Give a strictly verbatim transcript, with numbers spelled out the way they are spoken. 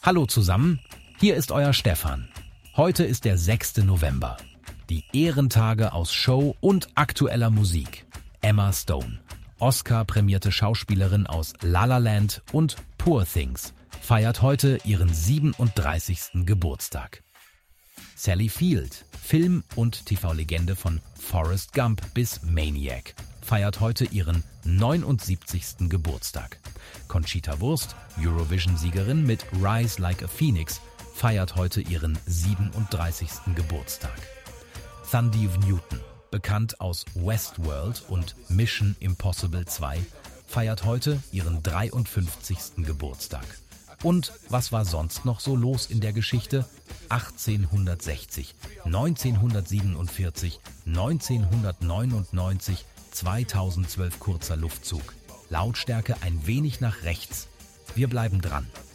Hallo zusammen, hier ist euer Stefan. Heute ist der sechste November. Die Ehrentage aus Show und aktueller Musik. Emma Stone, Oscar-prämierte Schauspielerin aus La La Land und Poor Things, feiert heute ihren siebenunddreißigsten Geburtstag. Sally Field, Film- und T V-Legende von Forrest Gump bis Maniac, feiert heute ihren neunundsiebzigsten Geburtstag. Conchita Wurst, Eurovision-Siegerin mit Rise Like a Phoenix, feiert heute ihren siebenunddreißigsten Geburtstag. Sandeep Newton, bekannt aus Westworld und Mission Impossible zwei, feiert heute ihren dreiundfünfzigsten Geburtstag. Und was war sonst noch so los in der Geschichte? achtzehnhundertsechzig, neunzehnhundertsiebenundvierzig, neunzehnhundertneunundneunzig, zweitausendzwölf kurzer Luftzug. Lautstärke ein wenig nach rechts. Wir bleiben dran.